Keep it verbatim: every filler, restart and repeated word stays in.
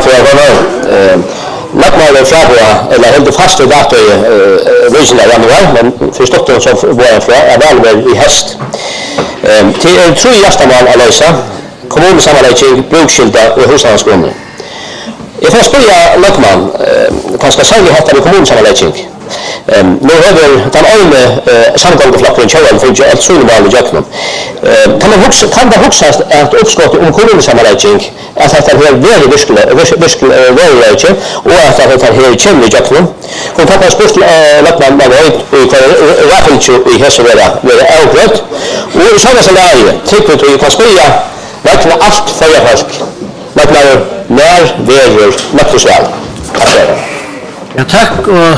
for å være Lagmaler Frabua, eller helt fast i dato i rysen av januar, men forstått det som var fra, er vel i hest. Til en tro hjertemål å løse, kommunesammenlegging, brukskylda og huslandsgrunner. Jeg får spørre Lagman, kanskje særlig hatt av kommunesammenlegging. Nu har den ene samgångeflokken kjøren for alt solemål i Jøknum. Kan det huskes at oppskottet om kommunesammenlegging at dette her veldig virkelig verilege, og at dette her kommer i Jøknum? Hun kan spørre til Lagman med høyt i Raffelsjø i Hesevera, ved Elgrøt. Og i sånne scenarier, tykker vi kan spørre verkligen alt for folk. Lagman nær verer Nøktesvæl. Takk for det. Ja, takk. Og